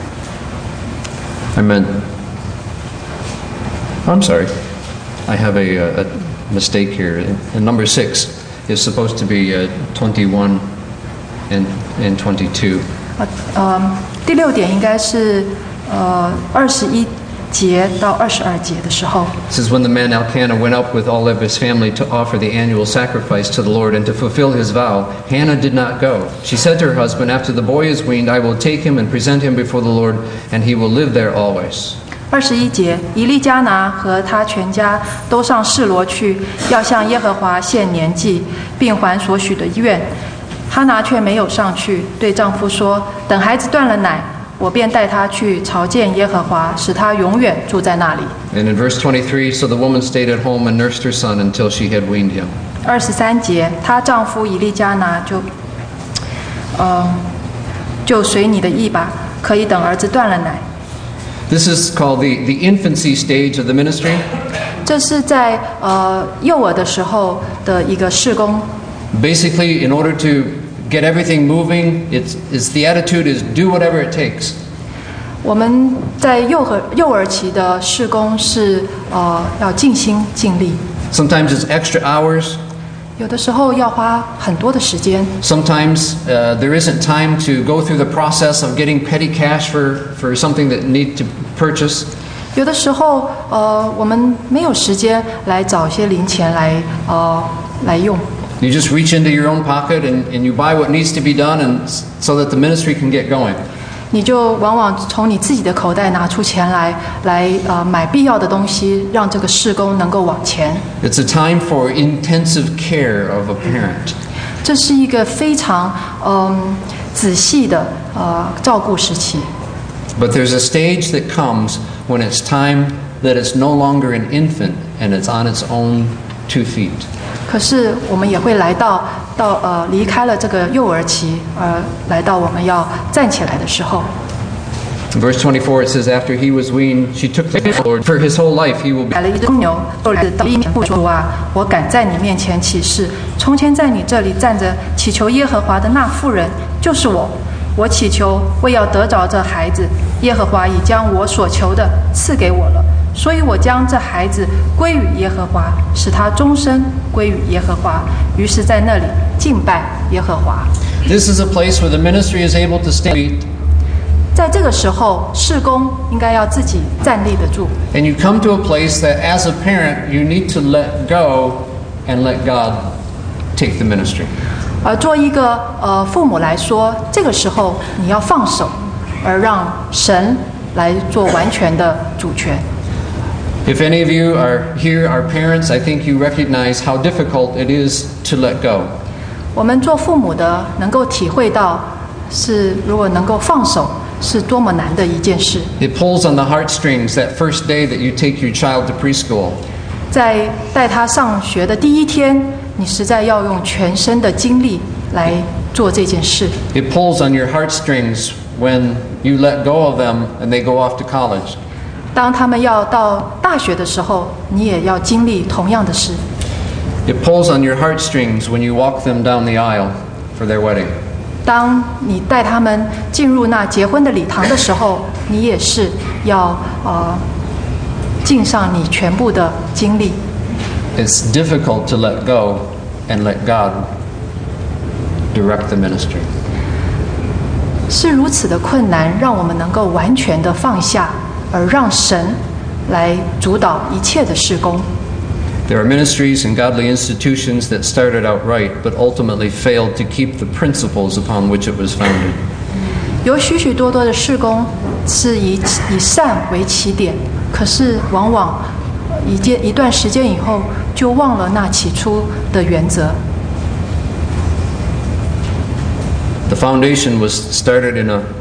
I'm sorry. I have a mistake here. Number 6 is supposed to be 21 and 22. 第6点应该是21节到22节的时候。 This is when the man Elkanah went up with all of his family to offer the annual sacrifice to the Lord and to fulfill his vow. Hannah did not go. She said to her husband, "After the boy is weaned, I will take him and present him before the Lord, and he will live there always." 21节，以利加拿和他全家都上示罗去，要向耶和华献年祭，并还所许的愿。哈拿却没有上去，对丈夫说：“等孩子断了奶，我便带他去朝见耶和华，使他永远住在那里。” And in verse 23, so the woman stayed at home and nursed her son until she had weaned him. 23节，她丈夫以利加拿就随你的意吧，可以等儿子断了奶。 This is called the infancy stage of the ministry. 这是在幼儿的时候的一个事工。 Basically, in order to get everything moving, the attitude is do whatever it takes. 我们在幼儿期的事工是要尽心尽力。 Sometimes it's extra hours. 有的时候要花很多的时间。 Sometimes there isn't time to go through the process of getting petty cash for something that need to purchase. 有的时候，我们没有时间来找一些零钱来用。 You just reach into your own pocket and you buy what needs to be done, and so that the ministry can get going. 你就往往从你自己的口袋拿出钱来买必要的东西，让这个事工能够往前。 It's a time for intensive care of a parent. 这是一个非常仔细的照顾时期。 But there's a stage that comes when it's time that it's no longer an infant and it's on its own 2 feet. 可是我们也会来到离开了这个幼儿期，来到我们要站起来的时候。 In verse 24 it says, after he was weaned, she took the Lord. For his whole life he will be. 买了一只公牛，到一年不说啊，我敢在你面前起誓，从前在你这里站着祈求耶和华的那妇人就是我。我祈求为要得着这孩子，耶和华已将我所求的赐给我了，所以我将这孩子归于耶和华，使他终身归于耶和华。于是在那里敬拜耶和华。 This is a place where the ministry is able to stand. 在这个时候，事工应该要自己站立得住。 And you come to a place that as a parent you need to let go and let God take the ministry. 而做一个父母来说，这个时候你要放手，而让神来做完全的主权。 If any of you are here, are parents, I think you recognize how difficult it is to let go. 我们做父母的能够体会到，如果能够放手，是多么难的一件事。 It pulls on the heartstrings that first day that you take your child to preschool. 在带他上学的第一天，你实在要用全身的精力来做这件事。 It pulls on your heartstrings when you let go of them and they go off to college. 当他们要到大学的时候，你也要经历同样的事。 It pulls on your heartstrings when you walk them down the aisle for their wedding. 当你带他们进入那结婚的礼堂的时候，你也是要尽上你全部的精力。 It's difficult to let go and let God direct the ministry. 是如此的困难，让我们能够完全的放下，而让神来主导一切的事工。 There are ministries and godly institutions that started out right, but ultimately failed to keep the principles upon which it was founded. 有许许多多的事工是以善为起点，可是往往一段时间以后，就忘了那起初的原则。 The foundation was started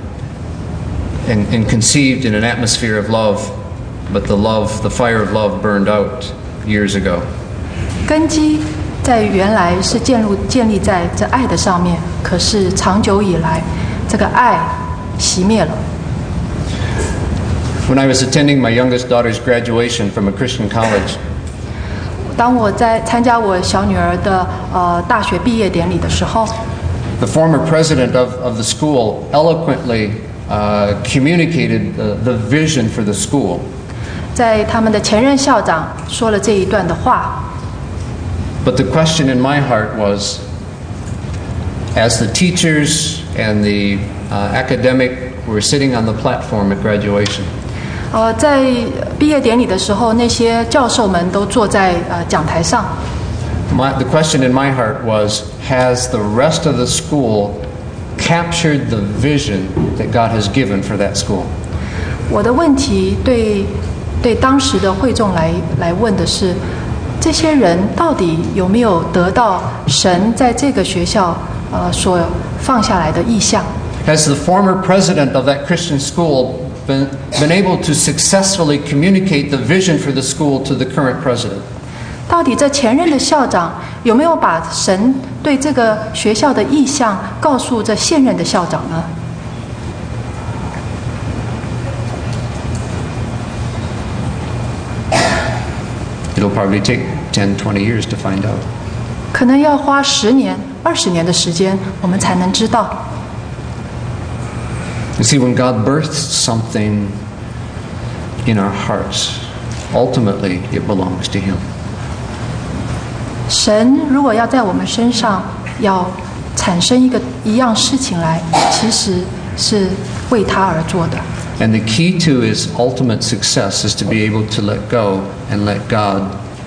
and conceived in an atmosphere of love, but the fire of love burned out years ago. 根基在原来是建立在这爱的上面，可是长久以来，这个爱熄灭了。 When I was attending my youngest daughter's graduation from a Christian college, 当我在参加我小女儿的大学毕业典礼的时候， the former president of the school eloquently communicated the vision for the school. 在他们的前任校长说了这一段的话。 But the question in my heart was, as the teachers and the academic were sitting on the platform at graduation, 在毕业典礼的时候，那些教授们都坐在讲台上。 the question in my heart was, has the rest of the school captured the vision that God has given for that school? 我的问题对当时的会众来问的是，这些人到底有没有得到神在这个学校所放下来的意向？ Has the former president of that Christian school been able to successfully communicate the vision for the school to the current president? 到底这前任的校长有没有把神对这个学校的意向告诉这现任的校长呢？ It'll probably take 10, 20 years to find out. 可能要花10年、20年的时间，我们才能知道。 You see, when God births something in our hearts, ultimately it belongs to Him. 神如果要在我们身上要产生一样事情来，其实是为他而做的。 And the key to his ultimate success is to be able to let go and let God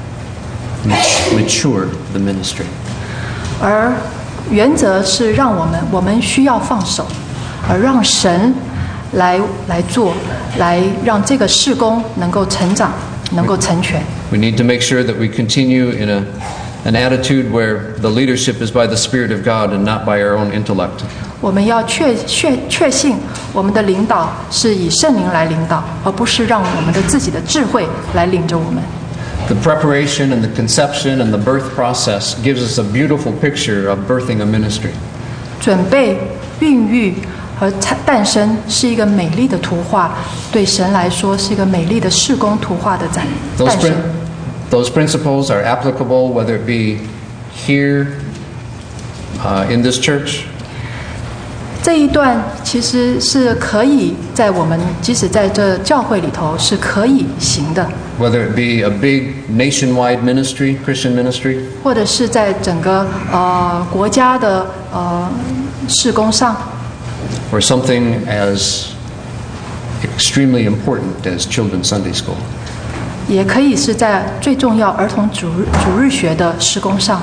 mature the ministry. 而原则是让我们需要放手，而让神来做，来让这个事工能够成长，能够成全。 We need to make sure that we continue in an attitude where the leadership is by the Spirit of God and not by our own intellect. 我们要确信我们的领导是以圣灵来领导，而不是让我们的自己的智慧来领着我们。 The preparation and the conception and the birth process gives us a beautiful picture of birthing a ministry. 准备、孕育和诞生是一个美丽的图画，对神来说是一个美丽的事工图画的诞生。 Those principles are applicable whether it be here in this church. 这一段其实是可以在我们即使在这教会里头是可以行的。 Whether it be a big nationwide ministry, Christian ministry, 或者是在整个国家的事工上 or something as extremely important as Children's Sunday School. 也可以是在最重要儿童主日学的事工上。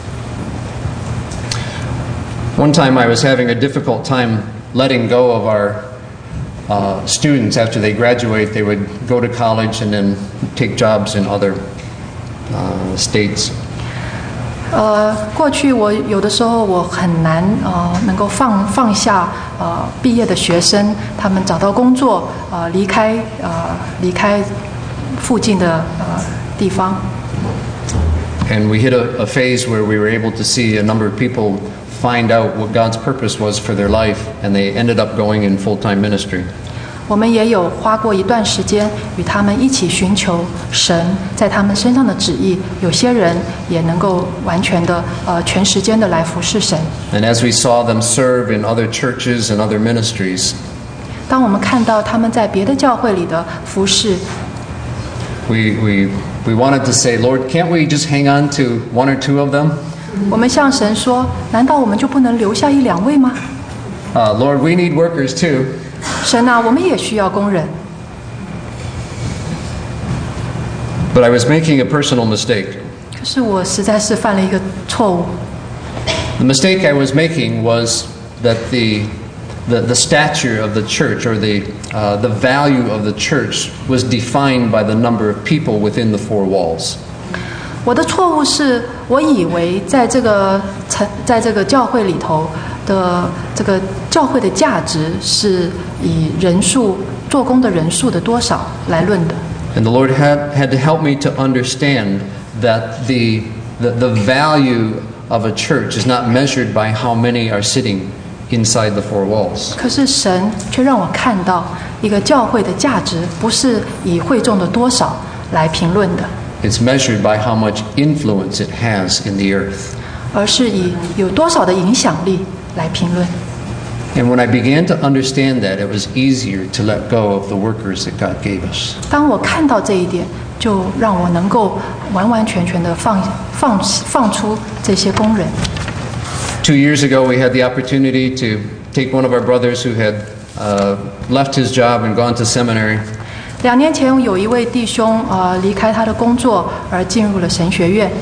One time I was having a difficult time letting go of our students after they graduate. They would go to college and then take jobs in other states. 过去我有的时候我很难能够放下毕业的学生，他们找到工作离开附近的地方。 And we hit a phase where we were able to see a number of people find out what God's purpose was for their life, and they ended up going in full-time ministry. 我们也有花过一段时间与他们一起寻求神在他们身上的旨意，有些人也能够完全的全时间的来服侍神。 And as we saw them serve in other churches and other ministries, 当我们看到他们在别的教会里的服侍， we wanted to say, Lord, can't we just hang on to one or two of them? 我们向神说：难道我们就不能留下一两位吗？ Lord, we need workers too. 神啊，我们也需要工人。 But I was making a personal mistake. 可是我实在是犯了一个错误。 The mistake I was making was that the stature of the church, or the value of the church, was defined by the number of people within the four walls. 我的错误是我以为在这个教会里头的这个教会的价值是以人数做工的人数的多少来论的。 And the Lord had to help me to understand that the value of a church is not measured by how many are sitting inside the four walls. 可是神却让我看到一个教会的价值不是以会众的多少来评论的。 It's measured by how much influence it has in the earth. 而是以有多少的影响力来评论。 And when I began to understand that, it was easier to let go of the workers that God gave us. 当我看到这一点，就让我能够完完全全的放出这些工人。 2 years ago, we had the opportunity to take one of our brothers who had left his job and gone to seminary. 2年前，有一位弟兄离开他的工作而进入了神学院。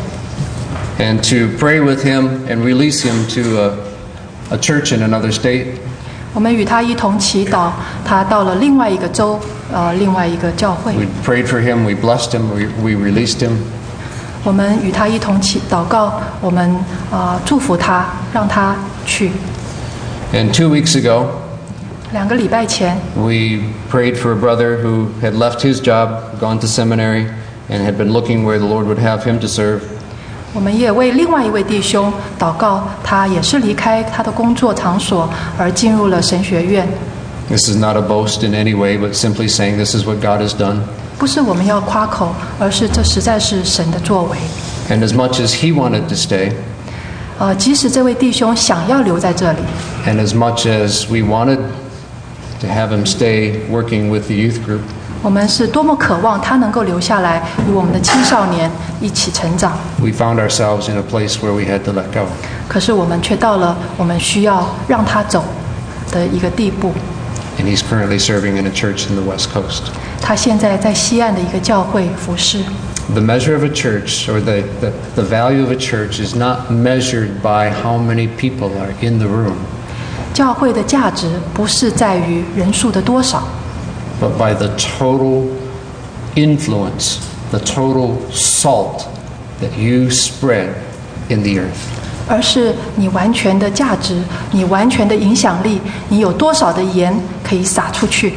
And to pray with him and release him to a church in another state. 我们与他一同祈祷，他到了另外一个州，另外一个教会。 We prayed for him, we blessed him, we released him. 我们与他一同祷告，我们祝福他，让他去。 And 2 weeks ago, 2个礼拜前， we prayed for a brother who had left his job, gone to seminary, and had been looking where the Lord would have him to serve. 我们也为另外一位弟兄祷告，他也是离开他的工作场所而进入了神学院。 This is not a boast in any way, but simply saying this is what God has done. 不是我们要夸口，而是这实在是神的作为。 And as much as he wanted to stay, 即使这位弟兄想要留在这里， and as much as we wanted to have him stay working with the youth group, 我们是多么渴望他能够留下来，与我们的青少年一起成长。 We found ourselves in a place where we had to let go. 可是我们却到了我们需要让他走的一个地步。 And he's currently serving in a church in the West Coast. 他现在在西岸的一个教会服侍。 The measure of a church, or the value of a church, is not measured by how many people are in the room, 教会的价值不是在于人数的多少， but by the total influence, the total salt that you spread in the earth. 而是你完全的价值，你完全的影响力，你有多少的盐可以撒出去。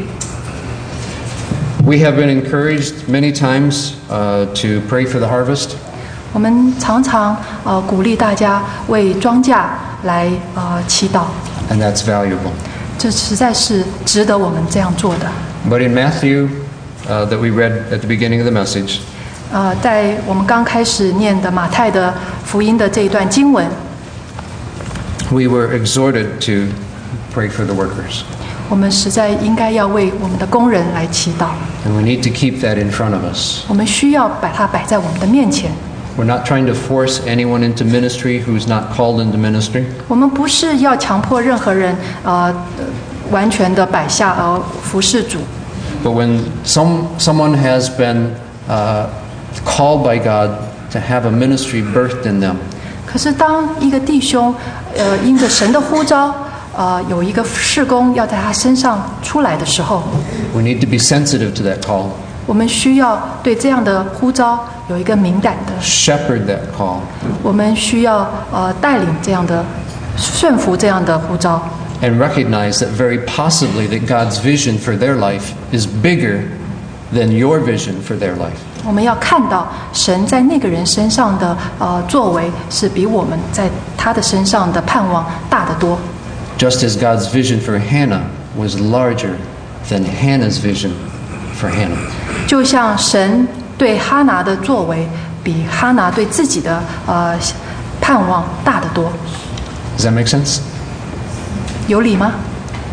We have been encouraged many times to pray for the harvest. 我们常常鼓励大家为庄稼来祈祷， And that's valuable. 这实在是值得我们这样做的。 But in Matthew, that we read at the beginning of the message, 在我们刚开始念的马太的福音的这一段经文， we were exhorted to pray for the workers. 我们实在应该要为我们的工人来祈祷。 And we need to keep that in front of us. 我们需要把它摆在我们的面前。 We're not trying to force anyone into ministry who's not called into ministry. 我们不是要强迫任何人完全的摆下服侍主。 But when someone has been called by God to have a ministry birthed in them, 可是当一个弟兄因着神的呼召有一个事工要在他身上出来的时候， we need to be sensitive to that call, 我们需要对这样的呼召有一个敏感的， shepherd that call, 我们需要带领这样的顺服这样的呼召， and recognize that very possibly that God's vision for their life is bigger than your vision for their life. 我们要看到神在那个人身上的作为是比我们在他的身上的盼望大得多。 Just as God's vision for Hannah was larger than Hannah's vision for Hannah. 就像神对哈拿的作为比哈拿对自己的盼望大得多。 Does that make sense? 有理吗？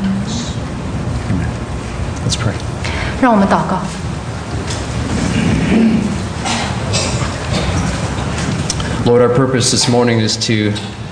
Let's pray. 让我们祷告。 Lord, our purpose this morning is to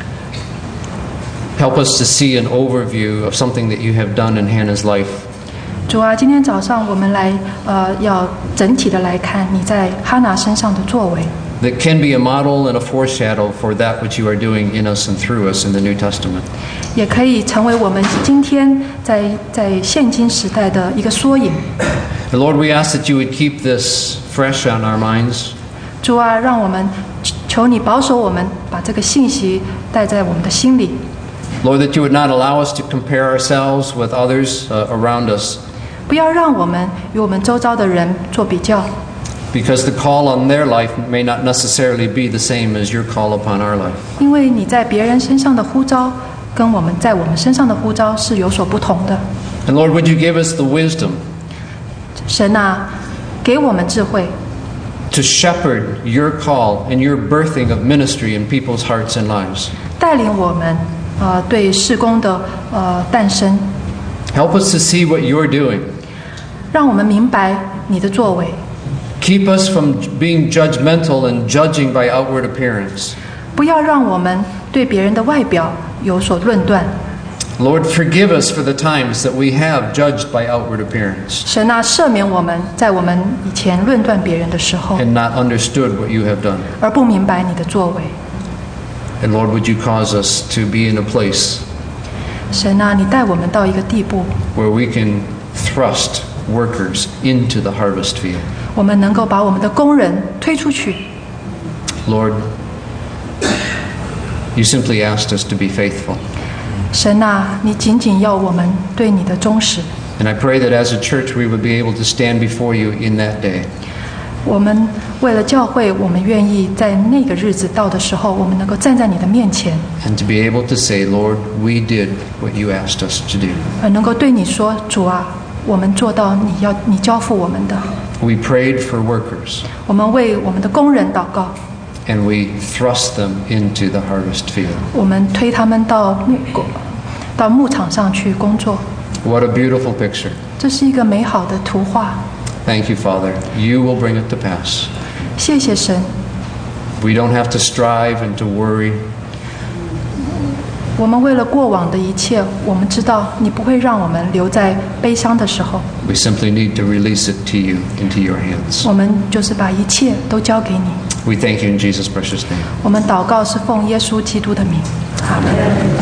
help us to see an overview of something that you have done in Hannah's life. 主啊，今天早上我们来要整体的来看你在哈拿身上的作为， That can be a model and a foreshadow for that which you are doing in us and through us in the New Testament. 也可以成为我们今天在现今时代的一个缩影。 And Lord, we ask that you would keep this fresh on our minds. 主啊，让我们求你保守我们，把这个信息带在我们的心里。 Lord, that you would not allow us to compare ourselves with others around us, 不要让我们与我们周遭的人做比较， because the call on their life may not necessarily be the same as your call upon our life. 因为你在别人身上的呼召跟我们在我们身上的呼召是有所不同的。 And Lord, would you give us the wisdom 神啊，给我们智慧， to shepherd your call and your birthing of ministry in people's hearts and lives. 带领我们对事工的诞生， Help us to see what you're doing. 让我们明白你的作为， Keep us from being judgmental and judging by outward appearance. 不要让我们对别人的外表有所论断。 Lord, forgive us for the times that we have judged by outward appearance 神啊，赦免我们在我们以前论断别人的时候， and not understood what you have done. 而不明白你的作为。 And Lord, would you cause us to be in a place 神啊，你带我们到一个地步， where we can thrust workers into the harvest field. 我们能够把我们的工人推出去。 Lord, you simply asked us to be faithful. 神啊，你仅仅要我们对你的忠实。 And I pray that as a church we would be able to stand before you in that day 我们为了教会，我们愿意在那个日子到的时候，我们能够站在你的面前， and to be able to say, Lord, we did what you asked us to do. 而能够对你说：“主啊，我们做到你交付我们的。 We prayed for workers 我们为我们的工人祷告， and we thrust them into the harvest field. 我们推他们到牧场上去工作。 What a beautiful picture. 这是一个美好的图画。 Thank you, Father. You will bring it to pass. 谢谢神， We don't have to strive and to worry. 我们为了过往的一切，我们知道你不会让我们留在悲伤的时候， We simply need to release it to you, into your hands. 我们就是把一切都交给你。 We thank you in Jesus' precious name. 我们祷告是奉耶稣基督的名，阿门。